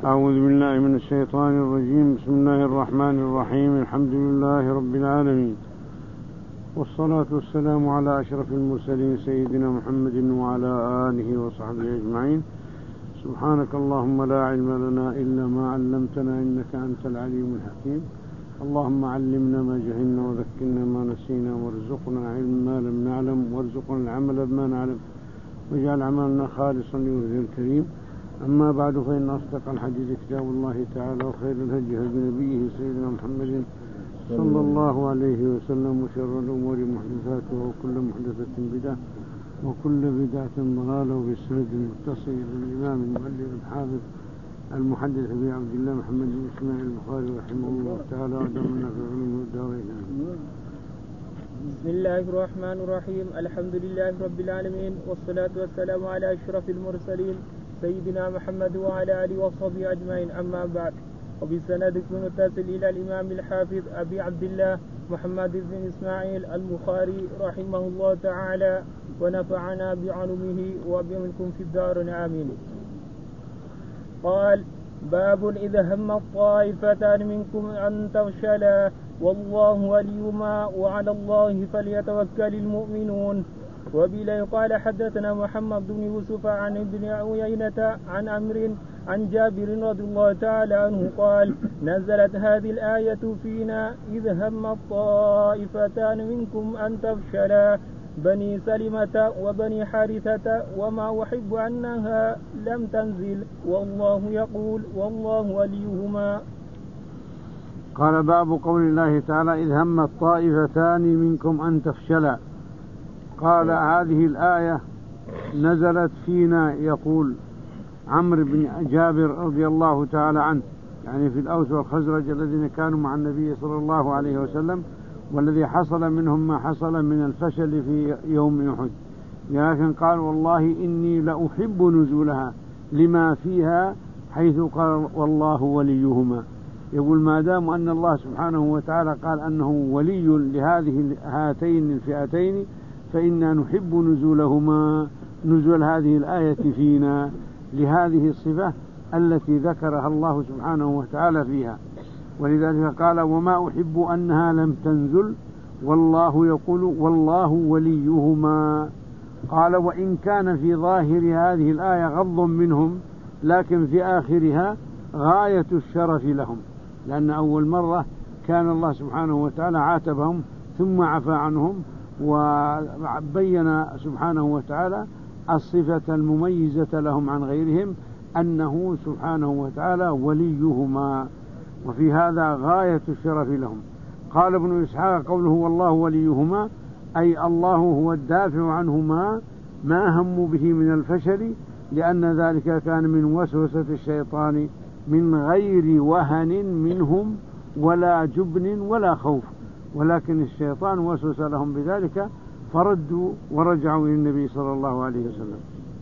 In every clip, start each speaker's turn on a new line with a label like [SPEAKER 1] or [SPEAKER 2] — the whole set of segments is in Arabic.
[SPEAKER 1] أعوذ بالله من الشيطان الرجيم. بسم الله الرحمن الرحيم. الحمد لله رب العالمين، والصلاة والسلام على أشرف المرسلين سيدنا محمد وعلى آله وصحبه أجمعين. سبحانك اللهم لا علم لنا إلا ما علمتنا إنك أنت العليم الحكيم. اللهم علمنا ما جهلنا وذكرنا ما نسينا وارزقنا علم ما لم نعلم وارزقنا العمل بما نعلم واجعل عملنا خالصا لوجهه الكريم. أما بعد، فإن أصدق الحديث كتاب الله تعالى، وخير الهدي هدي نبيه سيدنا محمد صلى الله عليه وسلم، وشر الأمور محدثاتها وكل محدثة بدعة وكل بدعة ضلالة. وبالسند المتصل للإمام المؤلف الحافظ المحدث أبي عبد الله محمد بن إسماعيل البخاري رحمه الله تعالى ودمنا في علوم الدارين.
[SPEAKER 2] بسم الله الرحمن الرحيم. الحمد لله رب العالمين، والصلاة والسلام على أشرف المرسلين سيدنا محمد وعلى آله وصحبه أجمعين. أما بعد، وبسند متصل إلى الإمام الحافظ أبي عبد الله محمد بن إسماعيل البخاري رحمه الله تعالى، ونفعنا بعلومه وبمنكم في الدار آمين. قال: باب إذا هم الطائفتان منكم أن تفشلا والله وليهما وعلى الله فليتوكل المؤمنون. وبه قال: حدثنا محمد بن يوسف عن ابن عيينة عن عمرو عن جابر رضي الله تعالى عنه قال: نزلت هذه الآية فينا إذ هم الطائفتان منكم أن تفشلا بني سلمة وبني حارثة وما أحب أنها لم تنزل والله يقول والله وليهما.
[SPEAKER 1] قال: باب قول الله تعالى: إذ هم الطائفتان منكم أن تفشلا. قال: هذه الآية نزلت فينا، يقول عمرو بن جابر رضي الله تعالى عنه، يعني في الأوس والخزرج الذين كانوا مع النبي صلى الله عليه وسلم، والذي حصل منهم ما حصل من الفشل في يوم أحد، لكن قال: والله إني لأحب نزولها لما فيها، حيث قال: والله وليهما. يقول ما دام أن الله سبحانه وتعالى قال أنه ولي هاتين الفئتين، فإنا نحب نزولهما، نزول هذه الآية فينا لهذه الصفة التي ذكرها الله سبحانه وتعالى فيها. ولذلك قال: وما أحب أنها لم تنزل والله يقول والله وليهما. قال: وإن كان في ظاهر هذه الآية غض منهم، لكن في آخرها غاية الشرف لهم، لأن أول مرة كان الله سبحانه وتعالى عاتبهم ثم عفى عنهم، وبين سبحانه وتعالى الصفة المميزة لهم عن غيرهم أنه سبحانه وتعالى وليهما، وفي هذا غاية الشرف لهم. قال ابن إسحاق: قوله والله وليهما أي الله هو الدافع عنهما ما هموا به من الفشل، لأن ذلك كان من وسوسة الشيطان من غير وهن منهم ولا جبن ولا خوف، ولكن الشيطان وسوس لهم بذلك فردوا ورجعوا إلى النبي صلى الله عليه وسلم.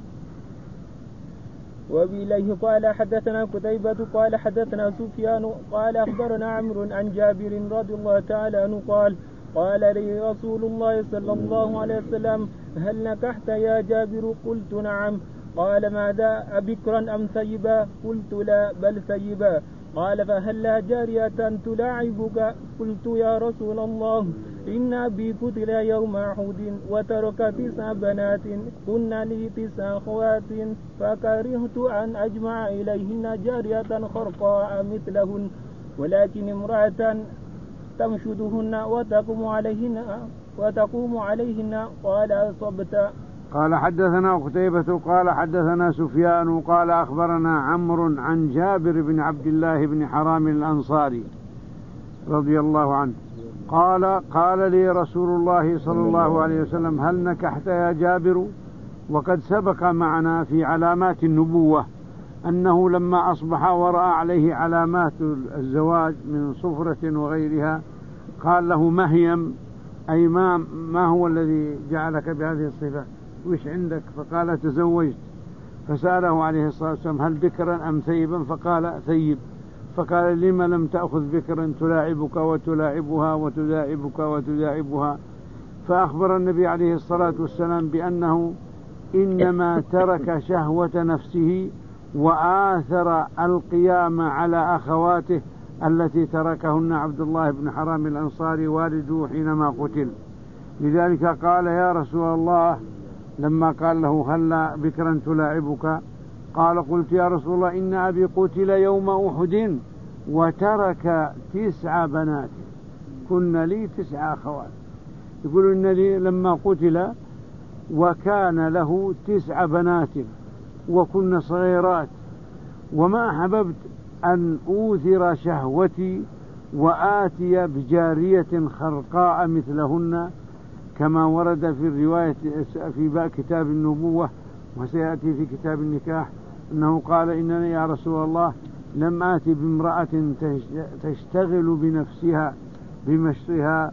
[SPEAKER 2] وبإليه قال: حدثنا قتيبة قال: حدثنا سفيان قال: أخبرنا عمرو عن جابر رضي الله تعالى عنه قال: قال لي رسول الله صلى الله عليه وسلم: هل نكحت يا جابر؟ قلت: نعم. قال: ماذا، أبكرا أم ثيبا؟ قلت: لا، بل ثيبا. قال: فهل لا جارية تلاعبك؟ قلت: يا رسول الله، إن أبي قتل يوم أحد وترك 9 بنات، كن لي 9 أخوات، فكرهت أن أجمع إليهن جارية خرقاء مثلهن، ولكن امرأة تمشدهن وتقوم عليهن. قال: أصبت.
[SPEAKER 1] قال: حدثنا قتيبة قال: حدثنا سفيان قال: أخبرنا عمرو عن جابر بن عبد الله بن حرام الأنصاري رضي الله عنه قال لي رسول الله صلى الله عليه وسلم: هل نكحت يا جابر؟ وقد سبق معنا في علامات النبوة أنه لما أصبح ورأى عليه علامات الزواج من صفرة وغيرها قال له: مهيم، أي ما هو الذي جعلك بهذه الصفة؟ وش عندك؟ فقال: تزوجت. فسأله عليه الصلاة والسلام: هل بكرا أم ثيبا؟ فقال: ثيب. فقال: لما لم تأخذ بكرا تلاعبك وتلاعبها وتداعبك وتداعبها؟ فأخبر النبي عليه الصلاة والسلام بأنه إنما ترك شهوة نفسه وآثر القيام على أخواته التي تركهن عبد الله بن حرام الأنصاري والده حينما قتل. لذلك قال يا رسول الله لما قال له هل بكرا تلاعبك؟ قال قلت يا رسول الله إن أبي قتل يوم أحد وترك 9 بنات، كن لي 9 أخوات. يقول إن لي لما قتل وكان له 9 بنات وكن صغيرات، وما أحببت أن أوثر شهوتي وآتي بجارية خرقاء مثلهن، كما ورد في الرواية في كتاب النبوة وسيأتي في كتاب النكاح أنه قال إنني يا رسول الله لم آتي بامرأة تشتغل بنفسها بمشطها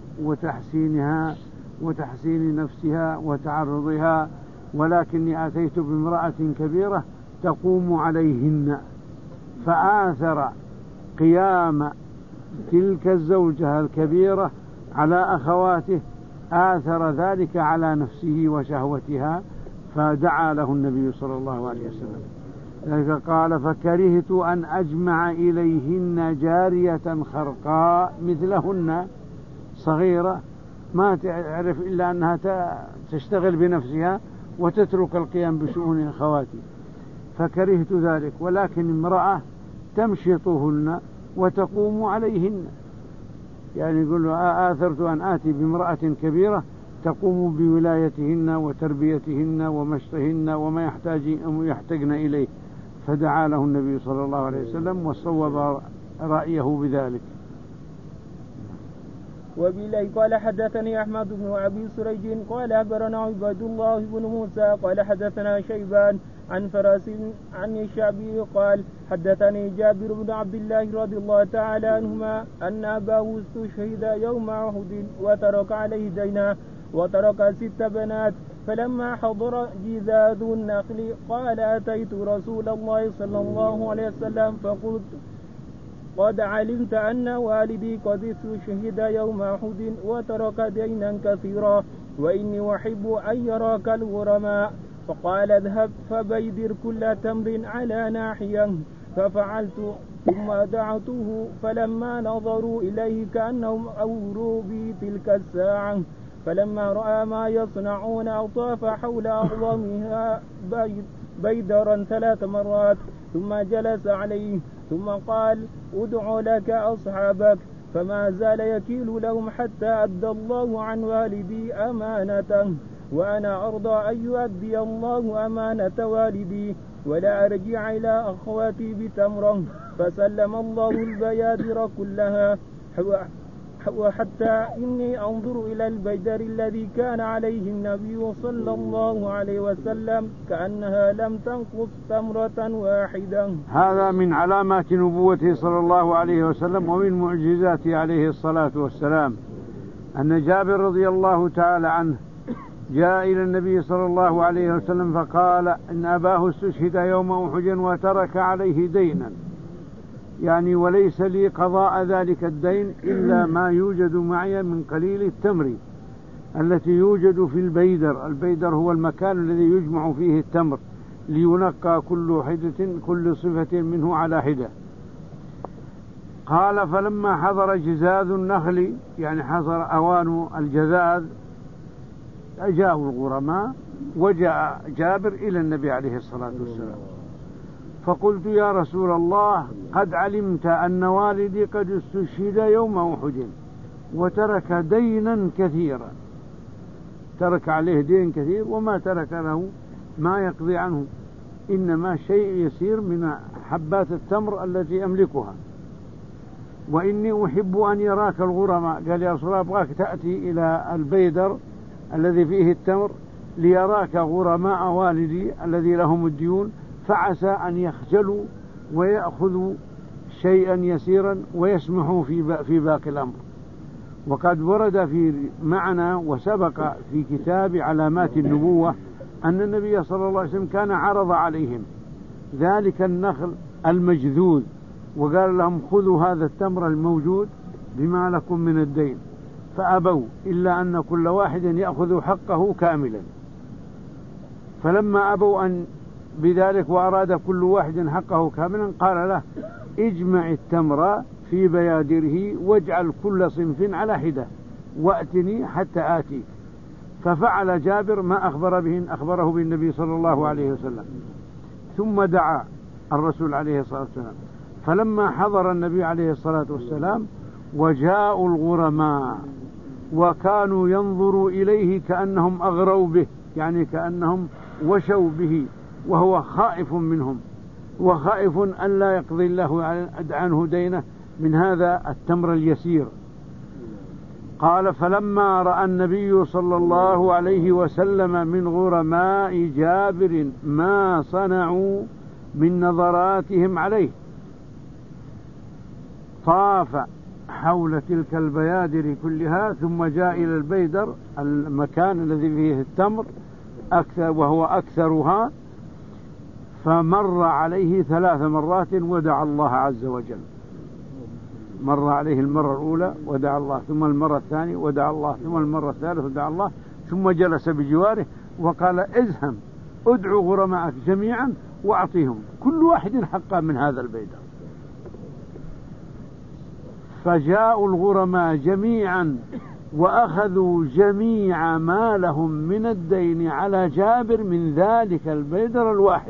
[SPEAKER 1] وتحسين نفسها وتعرضها، ولكني أتيت بامرأة كبيرة تقوم عليهن. فآثر قيام تلك الزوجة الكبيرة على أخواته، آثر ذلك على نفسه وشهوتها، فدعا له النبي صلى الله عليه وسلم. لذلك قال فكرهت أن أجمع إليهن جارية خرقاء مثلهن صغيرة ما تعرف إلا أنها تشتغل بنفسها وتترك القيام بشؤون أخواتي، فكرهت ذلك، ولكن امرأة تمشطهن وتقوم عليهن، يعني يقول آثرت أن آتي بامرأة كبيرة تقوم بولايتهن وتربيتهن ومشطهن وما يحتاجن إليه، فدعا له النبي صلى الله عليه وسلم وصوب رأيه بذلك.
[SPEAKER 2] وبالله قال حدثني أحمد بن أبي سريج قال أخبرنا عبد الله بن موسى قال حدثنا شيبان عن فراس عن الشعبي قال حدثني جابر بن عبد الله رضي الله تعالى عنهما أن أباه استشهد يوم أحد وترك عليه دينا وترك 6 بنات، فلما حضر جذاذ النخل قال أتيت رسول الله صلى الله عليه وسلم فقلت قد علمت أن والدي قد استشهد يوم أحد وترك دينا كثيرا وإني أحب أن يراك الغرماء، فقال اذهب فبيدر كل تمر على ناحية، ففعلت ثم دعوته فلما نظروا إليه كأنهم أوروا بي تلك الساعة، فلما رأى ما يصنعون أطاف حول أعظمها بيدرا 3 مرات ثم جلس عليه ثم قال ادع لك أصحابك، فما زال يكيل لهم حتى أدى الله عن والدي أمانته، وأنا أرضى أن يؤدي الله أمانة والدي ولا أرجع إلى أخواتي بتمر، فسلم الله البيادر كلها وحتى إني أنظر إلى البيدر الذي كان عليه النبي صلى الله عليه وسلم كأنها لم تنقص تمرة واحدة.
[SPEAKER 1] هذا من علامات نبوته صلى الله عليه وسلم ومن معجزاته عليه الصلاة والسلام أن جابر رضي الله تعالى عنه جاء إلى النبي صلى الله عليه وسلم فقال إن أباه استشهد يوم أحد وترك عليه دينا، يعني وليس لي قضاء ذلك الدين إلا ما يوجد معي من قليل التمر التي يوجد في البيدر. البيدر هو المكان الذي يجمع فيه التمر لينقى كل صفة منه على حدة. قال فلما حضر جزاذ النخل، يعني حضر أوان الجذاذ، جاءوا الغرماء وجاء جابر إلى النبي عليه الصلاة والسلام، فقلت يا رسول الله قد علمت أن والدي قد استشهد يوم أحد وترك دينا كثيرا، ترك عليه دين كثير وما ترك له ما يقضي عنه، إنما شيء يسير من حبات التمر التي أملكها، وإني أحب أن يراك الغرماء. قال يا رسول الله أبغاك تأتي إلى البيدر الذي فيه التمر ليراك غرماء والدي الذي لهم الديون، فعسى أن يخجلوا ويأخذوا شيئا يسيرا ويسمحوا في باقي الأمر. وقد ورد في معنى وسبق في كتاب علامات النبوة أن النبي صلى الله عليه وسلم كان عرض عليهم ذلك النخل المجذوذ وقال لهم خذوا هذا التمر الموجود بما لكم من الدين، فأبوا إلا أن كل واحد يأخذ حقه كاملا. فلما أبوا أن بذلك وأراد كل واحد حقه كاملا قال له اجمع التمر في بيادره واجعل كل صنف على حدة وأتني حتى آتيك. ففعل جابر ما أخبره بالنبي صلى الله عليه وسلم. ثم دعا الرسول عليه الصلاة والسلام، فلما حضر النبي عليه الصلاة والسلام وجاءوا الغرماء وكانوا ينظروا إليه كأنهم أغروا به، يعني كأنهم وشوا به، وهو خائف منهم وخائف أن لا يقضي الله عنه دينه من هذا التمر اليسير. قال فلما رأى النبي صلى الله عليه وسلم من غرماء جابر ما صنعوا من نظراتهم عليه طاف حول تلك البيادر كلها، ثم جاء إلى البيدر المكان الذي فيه التمر أكثر وهو أكثرها، فمر عليه 3 مرات ودعا الله عز وجل. مر عليه المرة الأولى ودعا الله، ثم المرة الثانية ودعا الله، ثم المرة الثالثة ودعا الله، ثم جلس بجواره وقال اذهب ادعو غرماءك جميعا وأعطيهم كل واحد حقا من هذا البيدر. فجاءوا الغرماء جميعا وأخذوا جميع ما لهم من الدين على جابر من ذلك البيدر الواحد،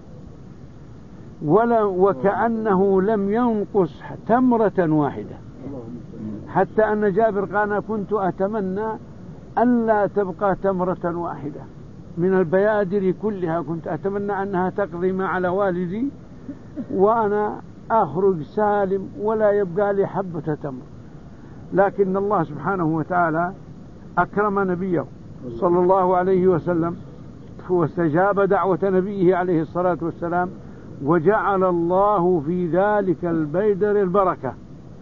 [SPEAKER 1] وكأنه لم ينقص تمرة واحدة، حتى أن جابر قال كنت أتمنى أن لا تبقى تمرة واحدة من البيادر كلها، كنت أتمنى أنها تقضي ما على والدي وأنا أخرج سالم ولا يبقى لي حبة تمر. لكن الله سبحانه وتعالى أكرم نبيه صلى الله عليه وسلم واستجاب دعوة نبيه عليه الصلاة والسلام، وجعل الله في ذلك البيدر البركة،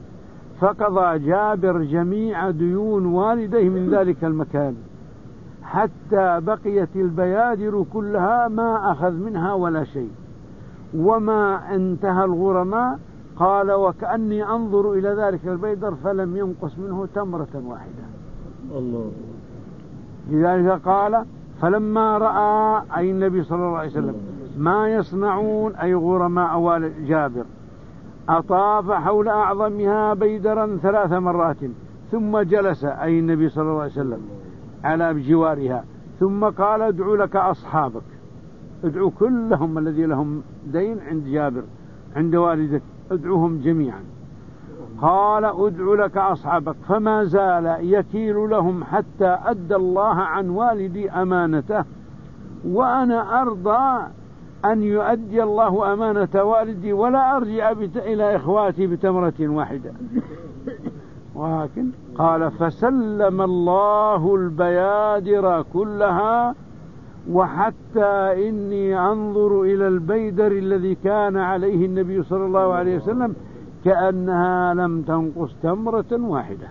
[SPEAKER 1] فقضى جابر جميع ديون والديه من ذلك المكان، حتى بقيت البيادر كلها ما أخذ منها ولا شيء. وما انتهى الغرماء قال وكأني أنظر إلى ذلك البيدر فلم ينقص منه تمرة واحدة.
[SPEAKER 2] الله.
[SPEAKER 1] لذلك قال فلما رأى أي النبي صلى الله عليه وسلم ما يصنعون أي غرماء والد جابر أطاف حول أعظمها بيدرا 3 مرات، ثم جلس أي النبي صلى الله عليه وسلم على بجوارها، ثم قال ادعو لك أصحابك، ادعو كلهم الذي لهم دين عند جابر عند والدك ادعوهم جميعا. قال ادعو لك أصحابك، فما زال يكيل لهم حتى أدى الله عن والدي أمانته، وأنا أرضى أن يؤدي الله أمانة والدي ولا أرجع إلى إخواتي بتمرة واحدة. ولكن قال فسلم الله البيادر كلها، وحتى إني أنظر إلى البيدر الذي كان عليه النبي صلى الله عليه وسلم كأنها لم تنقص تمرة واحدة.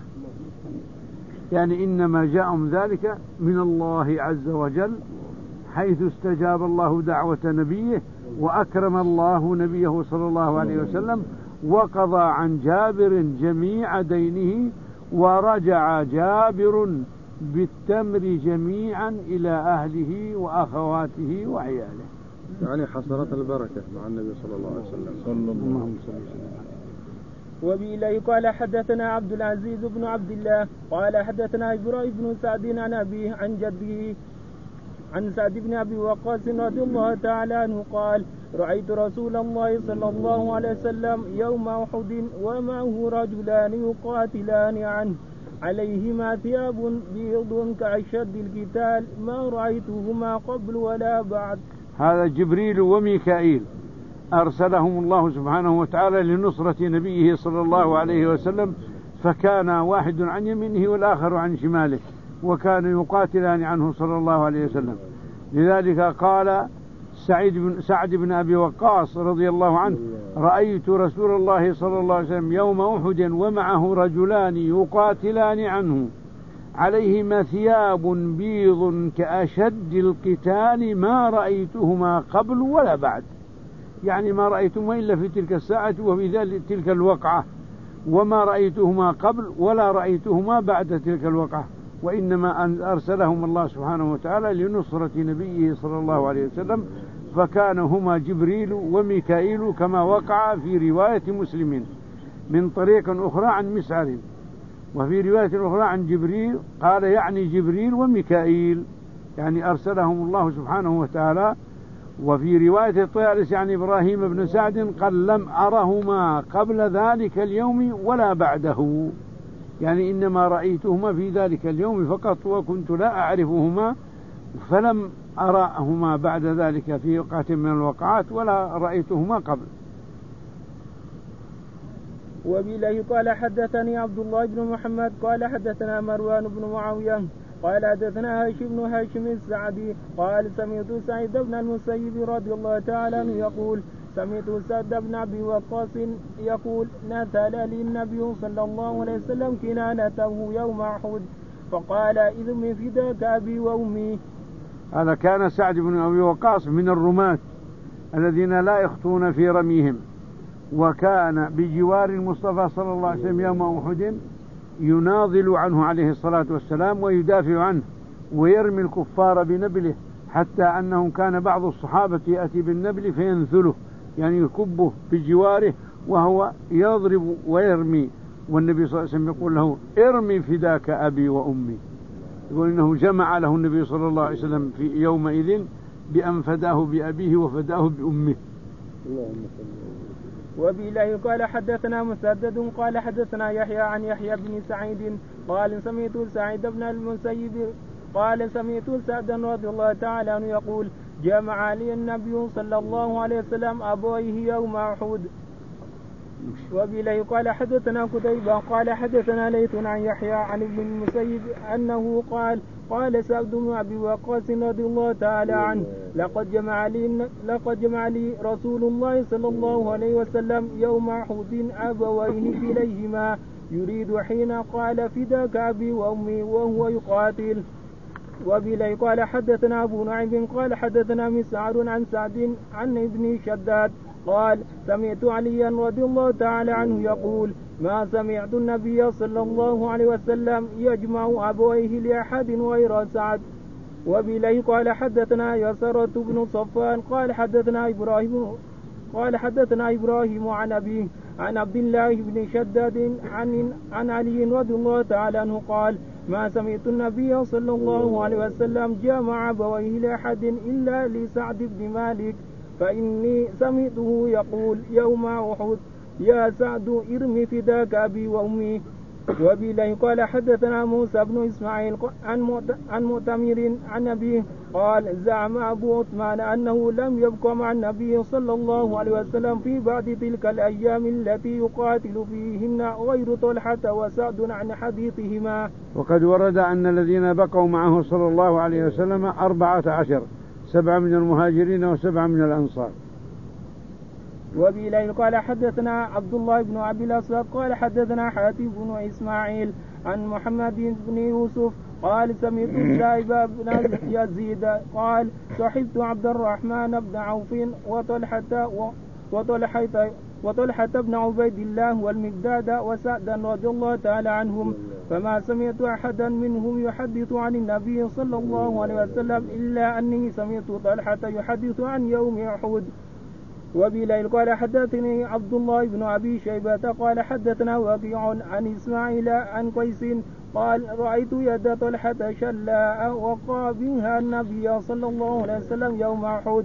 [SPEAKER 1] يعني إنما جاءهم ذلك من الله عز وجل، حيث استجاب الله دعوة نبيه وأكرم الله نبيه صلى الله عليه وسلم، وقضى عن جابر جميع دينه، ورجع جابر بالتمر جميعا إلى أهله وأخواته وعياله.
[SPEAKER 3] يعني حصلت البركة مع النبي صلى الله عليه وسلم.
[SPEAKER 1] صلى الله عليه وسلم.
[SPEAKER 2] وبإليه قال حدثنا عبد العزيز بن عبد الله قال حدثنا إبراهيم بن سعد عن أبيه عن جده عن سعد بن أبي وقاص رضي الله تعالى عنه قال رأيت رسول الله صلى الله عليه وسلم يوم أحد ومعه رجلان يقاتلان عنه عليهما ثياب بيض كأشد القتال ما رأيتهما قبل ولا بعد.
[SPEAKER 1] هذا جبريل وميكائيل أرسلهم الله سبحانه وتعالى لنصرة نبيه صلى الله عليه وسلم، فكان واحد عن يمينه والآخر عن شماله، وكانوا يقاتلان عنه صلى الله عليه وسلم. لذلك قال سعد بن أبي وقاص رضي الله عنه رأيت رسول الله صلى الله عليه وسلم يوم أحد ومعه رجلان يقاتلان عنه عليهما ثياب بيض كأشد القتال ما رأيتهما قبل ولا بعد. يعني ما رأيتهما إلا في تلك الساعة وفي ذلك تلك الوقعة، وما رأيتهما قبل ولا رأيتهما بعد تلك الوقعة، وإنما أرسلهم الله سبحانه وتعالى لنصرة نبيه صلى الله عليه وسلم، فكان هما جبريل وميكائيل كما وقع في رواية مسلم من طريق أخرى عن مسعر، وفي رواية أخرى عن جبريل قال يعني جبريل وميكائيل، يعني أرسلهم الله سبحانه وتعالى. وفي رواية الطيالس يعني إبراهيم بن سعد قال لم أرهما قبل ذلك اليوم ولا بعده، يعني إنما رأيتهما في ذلك اليوم فقط، وكنت لا أعرفهما فلم أراهما بعد ذلك في وقعة من الوقعات ولا رأيتهما قبل.
[SPEAKER 2] وبه قال حدثني عبد الله بن محمد قال حدثنا مروان بن معاوية قال حدثنا هاشم بن هاشم السعدي قال سمعت سعيد بن المسيب رضي الله تعالى عنه يقول سمعت سعد بن أبي وقاص يقول نزل لي النبي صلى الله عليه وسلم كنانته يوم أحد فقال إذ من فداك أبي وأمي.
[SPEAKER 1] هذا كان سعد بن أبي وقاص من الرماة الذين لا يخطون في رميهم، وكان بجوار المصطفى صلى الله عليه وسلم يوم أحد يناضل عنه عليه الصلاة والسلام ويدافع عنه ويرمي الكفار بنبله، حتى أنه كان بعض الصحابة يأتي بالنبل فينثله، يعني يكبه بجواره وهو يضرب ويرمي، والنبي صلى الله عليه وسلم يقول له ارمي فداك أبي وأمي. يقول إنه جمع له النبي صلى الله عليه وسلم في يومئذ بأن فداه بأبيه وفداه بأمه.
[SPEAKER 2] وبه قال حدثنا مسدد قال حدثنا يحيى عن يحيى بن سعيد قال سمعت سعيد بن المسيب قال سمعت سعدا رضي الله تعالى عنه يقول جمع لي النبي صلى الله عليه وسلم أبويه يوم أحد. وبه قال حدثنا قتيبة قال حدثنا ليث عن يحيى عن ابن المسيب أنه قال سعد بن أبي وقاص رضي الله تعالى عنه لقد جمع لي رسول الله صلى الله عليه وسلم يوم أحد أبوين كليهما يريد حين قال فداك أبي وأمي وهو يقاتل. وبه قال حدثنا أبو نعيم قال حدثنا مسعر عن سعد عن ابن شداد قال سمعت عليا رضي الله تعالى عنه يقول ما سمعت النبي صلى الله عليه وسلم يجمع أبويه لأحد غير سعد. وبه قال حدثنا يسرة بن صفان قال حدثنا إبراهيم عن أبيه عن عبد الله بن شداد عن علي رضي الله تعالى عنه قال ما سمعت النبي صلى الله عليه وسلم جمع أبويه لأحد إلا لسعد بن مالك فإني سمعته يقول يوم أحد يا سعد ارمي فداك أبي وأمي. وبه قال حدثنا موسى بن إسماعيل عن مؤتمر عن أبيه قال زعم أبو عثمان أنه لم يبق مع النبي صلى الله عليه وسلم في بعد تلك الأيام التي يقاتل فيهن غير طلحة وسعد عن حديثهما.
[SPEAKER 1] وقد ورد أن الذين بقوا معه صلى الله عليه وسلم 14، 7 من المهاجرين و7 من الأنصار.
[SPEAKER 2] وبه قال حدثنا عبد الله بن أبي الأسود قال حدثنا حاتم بن إسماعيل عن محمد بن يوسف قال سمعت السائب بن يزيد قال صحبت عبد الرحمن بن عوف وطلحة بن عبيد الله والمقداد وسعدا رضي الله تعالى عنهم فما سمعت أحدا منهم يحدث عن النبي صلى الله عليه وسلم إلا أني سمعت طلحة يحدث عن يوم أحد. وبه قال حدثني عبد الله بن أبي شيبة قال حدثنا وكيع عن إسماعيل عن قيس قال رأيت يد طلحة شلاء وقع بها النبي صلى الله عليه وسلم يوم أحد.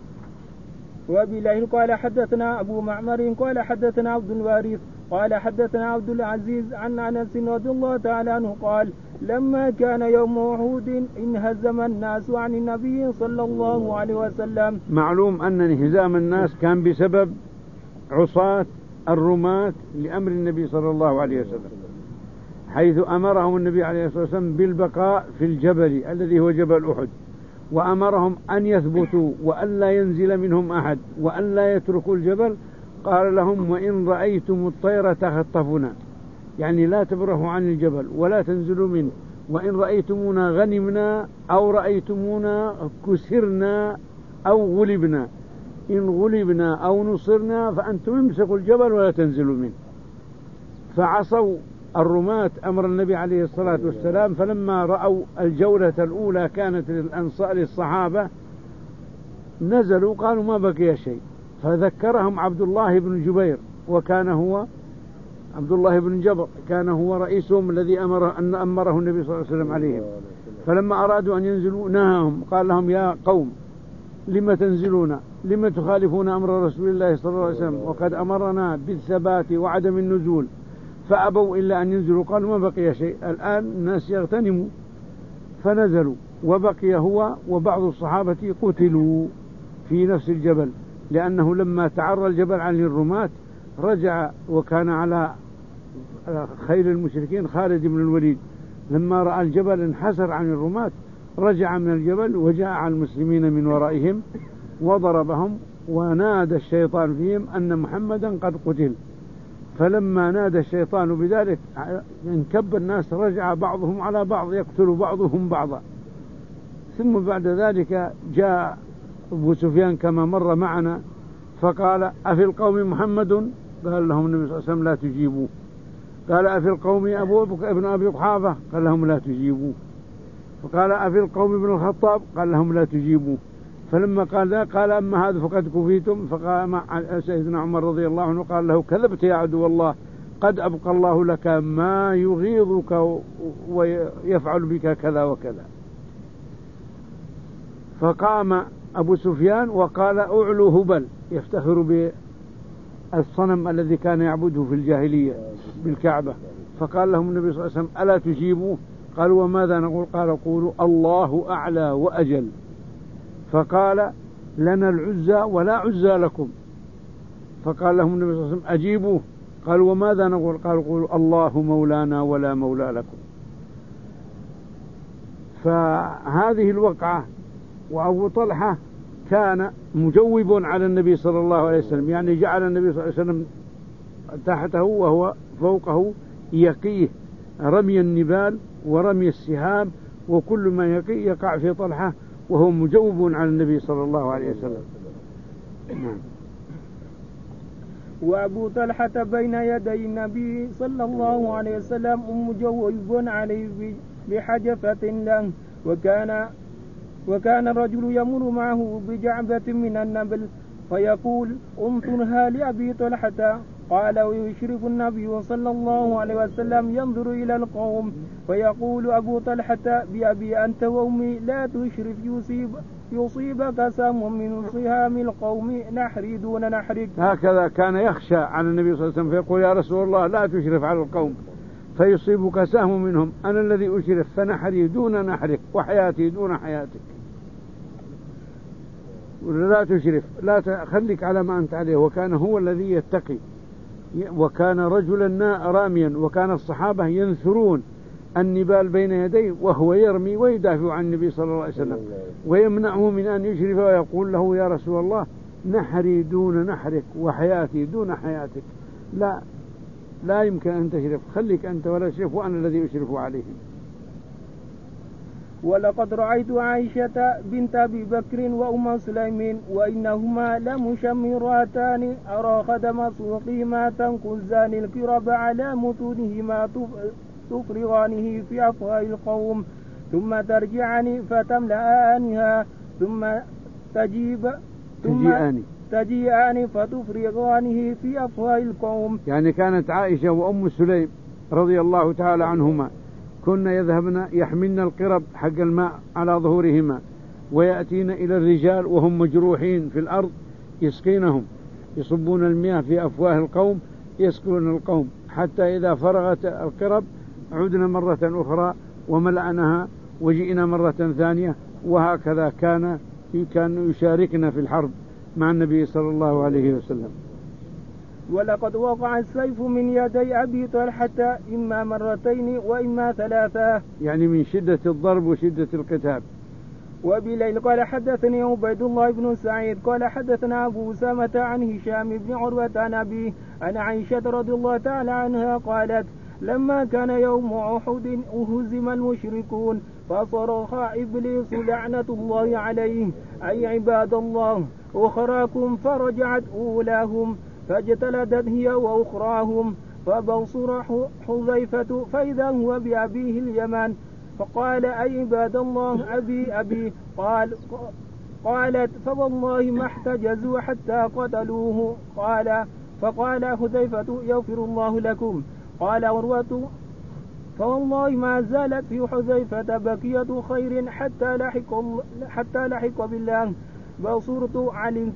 [SPEAKER 2] وبه قال حدثنا أبو معمر قال حدثنا عبد الوارث قال حدثنا عبد العزيز عن أنس رضي الله تعالى عنه قال لما كان يوم أحد انهزم الناس عن النبي صلى الله عليه وسلم.
[SPEAKER 1] معلوم أن انهزام الناس كان بسبب عصاة الرماة لأمر النبي صلى الله عليه وسلم، حيث أمرهم النبي عليه الصلاة والسلام بالبقاء في الجبل الذي هو جبل أحد، وأمرهم أن يثبتوا وأن لا ينزل منهم أحد وأن لا يتركوا الجبل. قال لهم وإن رأيتم الطير تخطفنا، يعني لا تبرحوا عن الجبل ولا تنزلوا منه، وإن رأيتمونا غنمنا أو رأيتمونا كسرنا أو غلبنا، إن غلبنا أو نصرنا فأنتم امسكوا الجبل ولا تنزلوا منه. فعصوا الرماة أمر النبي عليه الصلاة والسلام، فلما رأوا الجولة الأولى كانت للصحابة نزلوا قالوا ما بقي شيء، فذكرهم عبد الله بن جبير، وكان هو عبد الله بن جبر كان هو رئيسهم الذي أمره النبي صلى الله عليه وسلم عليهم. فلما أرادوا أن ينزلوا نهاهم، قال لهم يا قوم لم تنزلون، لم تخالفون أمر رسول الله صلى الله عليه وسلم وقد أمرنا بالثبات وعدم النزول، فأبوا إلا أن ينزلوا. قالوا ما بقي شيء، الآن الناس يغتنموا، فنزلوا، وبقي هو وبعض الصحابة قتلوا في نفس الجبل، لأنه لما تعرى الجبل عن الرماة رجع، وكان على خيل المشركين خالد بن الوليد، لما رأى الجبل انحسر عن الرماة رجع من الجبل وجاء على المسلمين من ورائهم وضربهم، ونادى الشيطان فيهم أن محمدا قد قتل. فلما نادى الشيطان بذلك انكب الناس، رجع بعضهم على بعض يقتل بعضهم بعضا. ثم بعد ذلك جاء أبو سفيان كما مر معنا فقال أفي القوم محمد؟ قال لهم النبي صلى الله عليه وسلم لا تجيبوه. قال أفي القوم ابن أبي قحافة؟ قال لهم لا تجيبوه. فقال أفي القوم ابن الخطاب؟ قال لهم لا تجيبوه. فلما قال ذا قال أما هذا فقد كفيتم. فقام سيدنا عمر رضي الله عنه قال له كذبت يا عدو الله، قد أبقى الله لك ما يغيظك ويفعل بك كذا وكذا. فقام أبو سفيان وقال أعلو هبل، يفتخر بالصنم الذي كان يعبده في الجاهلية بالكعبة. فقال لهم النبي صلى الله عليه وسلم ألا تجيبوه؟ قالوا وماذا نقول؟ قال قولوا الله أعلى وأجل. فقال لنا العزى ولا عزى لكم. فقال لهم النبي صلى الله عليه وسلم أجيبوه. قالوا وماذا نقول؟ قالوا قولوا الله مولانا ولا مولى لكم. فهذه الوقعة، وأبو طلحة كان مجوب على النبي صلى الله عليه وسلم، يعني جعل النبي صلى الله عليه وسلم تحته وهو فوقه يقيه رمي النبال ورمي السهام، وكل ما يقع في طلحة وهو مجوب على النبي صلى الله عليه وسلم.
[SPEAKER 2] وأبو طلحة بين يدي النبي صلى الله عليه وسلم مجوب عليه بحجفة له، وكان الرجل يمر معه بجعبة من النبل فيقول انظرها لأبي طلحة. قال ويشرف النبي صلى الله عليه وسلم ينظر إلى القوم فيقول أبو طلحة بأبي أنت وأمي لا تشرف يصيبك سهم من سهام القوم نحري دون نحرك.
[SPEAKER 1] هكذا كان يخشى على النبي صلى الله عليه وسلم فيقول يا رسول الله لا تشرف على القوم فيصيبك سهم منهم، أنا الذي أشرف فنحري دون نحرك وحياتي دون حياتك. لا تشرف، لا خليك على ما أنت عليه. وكان هو الذي يتقي، وكان رجلا راميا، وكان الصحابة ينثرون النبال بين يديه وهو يرمي ويدافع عن النبي صلى الله عليه وسلم ويمنعه من أن يشرف، ويقول له يا رسول الله نحري دون نحرك وحياتي دون حياتك، لا يمكن أن تشرف، خليك أنت ولا تشرف وأنا الذي أشرف عليهم.
[SPEAKER 2] ولقد رأيت عائشة بنت أبي بكر وأم سليم وإنهما لمشمراتان أرى خدم سوقهما تنقزان الكرب على متونهما تفرغانه في أفواه القوم ثم ترجعان فتملأانها ثم تجيئان فتفرغانه في أفواه القوم.
[SPEAKER 1] يعني كانت عائشة وأم سليم رضي الله تعالى عنهما كنا يذهبن يحملن القرب حق الماء على ظهورهما ويأتين إلى الرجال وهم مجروحين في الأرض يسقينهم، يصبون المياه في أفواه القوم يسقون القوم، حتى إذا فرغت القرب عدنا مرة أخرى وملأنها وجئنا مرة ثانية، وهكذا كان يشاركنا في الحرب مع النبي صلى الله عليه وسلم.
[SPEAKER 2] ولقد وقع السيف من يدي أبي طلحة إما مرتين وإما ثلاثة،
[SPEAKER 1] يعني من شدة الضرب وشدة القتال.
[SPEAKER 2] وبليل قال حدثني عبيد الله بن سعيد قال حدثنا أبو أسامة عن هشام بن عروة عن أبيه عن عائشة رضي الله تعالى عنها قالت لما كان يوم أحد أهزم المشركون فصرخ إبليس لعنة الله عليه أي عباد الله أخراكم، فرجعت أولاهم فاجتلدت هي وأخراهم، فبصر حذيفة فإذا هو بأبيه اليمن فقال أي عباد الله أبي قالت فوالله ما احتجزوا حتى قتلوه. فقال حذيفة يغفر الله لكم. قال عروة فوالله ما زالت في حذيفة بقية خير حتى لحق بالله. بصرت علمت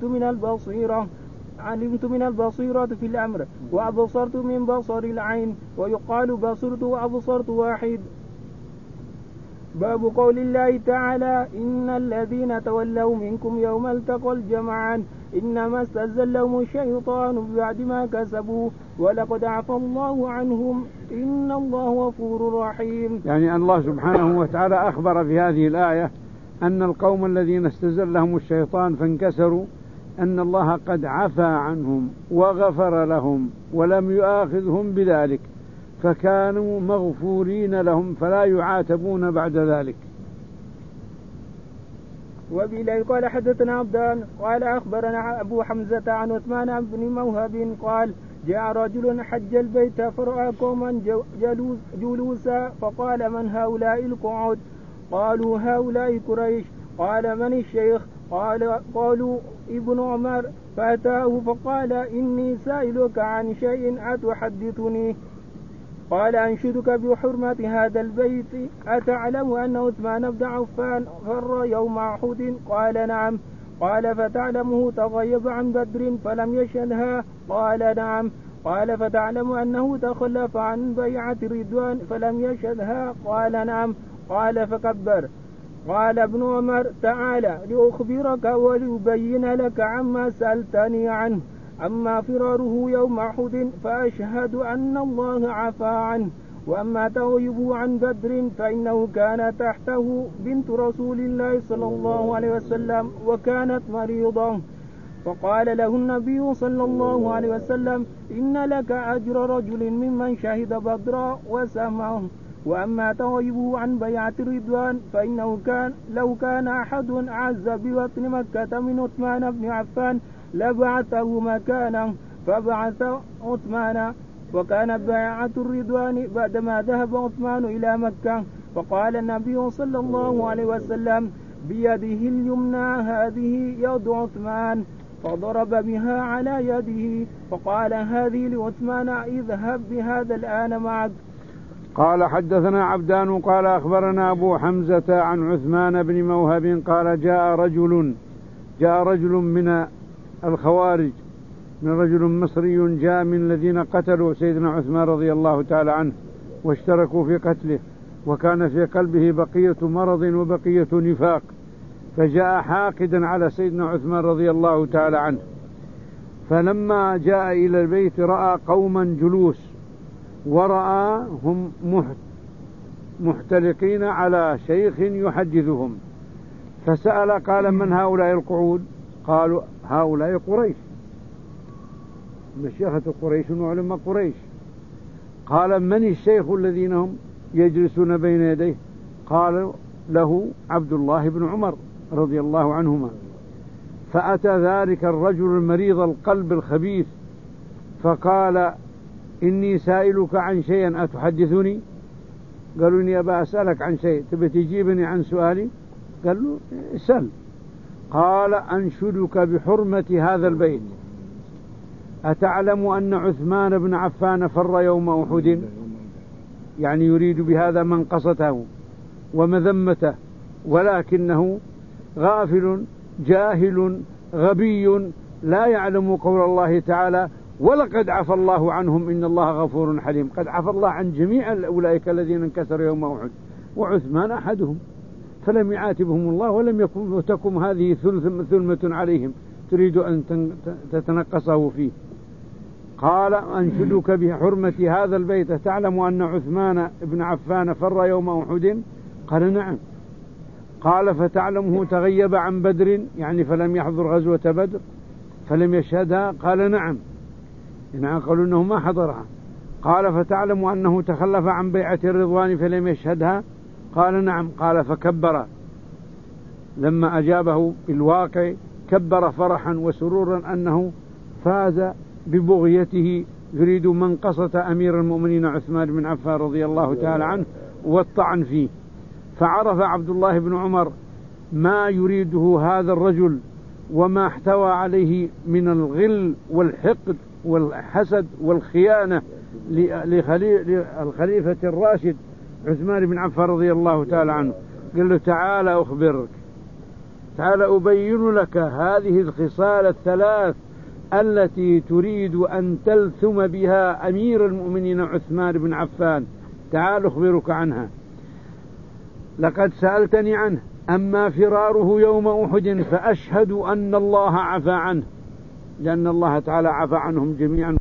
[SPEAKER 2] من البصيرة في الأمر وأبصرت من بصر العين ويقال بصرت وأبصرت واحد. باب قول الله تعالى إن الذين تولوا منكم يوم التقى الجمعان إنما استزلهم الشيطان ببعد ما كسبوا ولقد عفى الله عنهم إن الله غفور رحيم.
[SPEAKER 1] يعني الله سبحانه وتعالى أخبر في هذه الآية أن القوم الذين استزلهم الشيطان فانكسروا أن الله قد عفى عنهم وغفر لهم ولم يؤاخذهم بذلك، فكانوا مغفورين لهم فلا يعاتبون بعد ذلك.
[SPEAKER 2] وبه قال حدثنا عبدان قال أخبرنا أبو حمزة عن عثمان بن موهب قال جاء رجل حج البيت فرأى قوما جلوسا فقال من هؤلاء القعود؟ قالوا هؤلاء قريش. قال من الشيخ؟ قالوا ابن عمر. فأتاه فقال إني سائلك عن شيء أتحدثني؟ قال أنشدك بحرمة هذا البيت أتعلم أن عثمان بن عفان فر يوم أحد؟ قال نعم. قال فتعلمه تغيب عن بدر فلم يشهدها؟ قال نعم. قال فتعلم أنه تخلف عن بيعة الرضوان فلم يشهدها؟ قال نعم. قال فكبر. قال ابن عمر تعالى لأخبرك ولأبين لك عما سألتني عنه. أما فراره يوم أحد فأشهد أن الله عفى عنه، وأما تغيبه عن بدر فإنه كان تحته بنت رسول الله صلى الله عليه وسلم وكانت مريضة، فقال له النبي صلى الله عليه وسلم إن لك أجر رجل ممن شهد بدرا وسمعه. وأما تغيبه عن بيعة الرضوان فإنه لو كان أحد أعز بوطن مكة من عثمان بن عفان لبعثه مكانا، فبعث عثمان. وكان بيعة الرضوان بعدما ذهب عثمان إلى مكة، فقال النبي صلى الله عليه وسلم بيده اليمنى هذه يد عثمان، فضرب بها على يده فقال هذه لعثمان اذهب بهذا الآن معك.
[SPEAKER 1] قال حدثنا عبدان قال أخبرنا أبو حمزة عن عثمان بن موهب قال جاء رجل من الخوارج، من رجل مصري جاء من الذين قتلوا سيدنا عثمان رضي الله تعالى عنه واشتركوا في قتله، وكان في قلبه بقية مرض وبقية نفاق، فجاء حاقدا على سيدنا عثمان رضي الله تعالى عنه. فلما جاء إلى البيت رأى قوما جلوس ورأى هم محتلقين على شيخ يحدثهم، فسأل قال من هؤلاء القعود؟ قالوا هؤلاء قريش، مشيخة قريش وعلماء قريش. قال من الشيخ الذين هم يجلسون بين يديه؟ قال له عبد الله بن عمر رضي الله عنهما. فأتى ذلك الرجل المريض القلب الخبيث فقال إني سائلك عن شيء أتحدثني؟ قالوا إني أبا أسألك عن شيء، تبي تجيبني عن سؤالي؟ قال له سل. قال أنشدك بحرمة هذا البيت أتعلم أن عثمان بن عفان فر يوم أحد؟ يعني يريد بهذا منقصته ومذمته، ولكنه غافل جاهل غبي لا يعلم قول الله تعالى ولقد عفى الله عنهم إن الله غفور حليم. قد عفى الله عن جميع أولئك الذين انكسروا يوم أحد وعثمان أحدهم، فلم يعاتبهم الله ولم تكن هذه ثلمة عليهم تريد أن تتنقصه فيه. قال أنشدك بحرمة هذا البيت تعلم أن عثمان بن عفان فر يوم أحد؟ قال نعم. قال فتعلمه تغيب عن بدر يعني فلم يحضر غزوة بدر فلم يشهدها؟ قال نعم. يعني قالوا أنه ما حضرها. قال فتعلم أنه تخلف عن بيعة الرضوان فلم يشهدها؟ قال نعم. قال فكبر، لما أجابه بالواقع كبر فرحا وسرورا أنه فاز ببغيته، يريد منقصة أمير المؤمنين عثمان بن عفان رضي الله تعالى عنه والطعن فيه. فعرف عبد الله بن عمر ما يريده هذا الرجل وما احتوى عليه من الغل والحقد والحسد والخيانة للخليفة الراشد عثمان بن عفان رضي الله تعالى عنه. قال له تعال أخبرك، تعال أبين لك هذه الخصال الثلاث التي تريد أن تلثم بها أمير المؤمنين عثمان بن عفان، تعال أخبرك عنها. لقد سألتني عنه، أما فراره يوم أحد فأشهد أن الله عفى عنه، لأن الله تعالى عفى عنهم جميعا